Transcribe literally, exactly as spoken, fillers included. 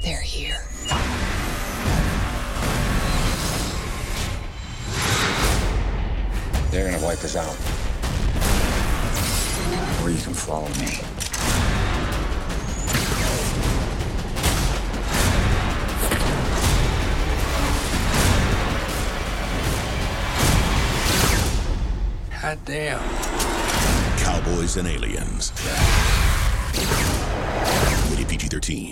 They're here. They're gonna wipe us out. Or you can follow me. God damn. Cowboys and Aliens. Rated P G thirteen.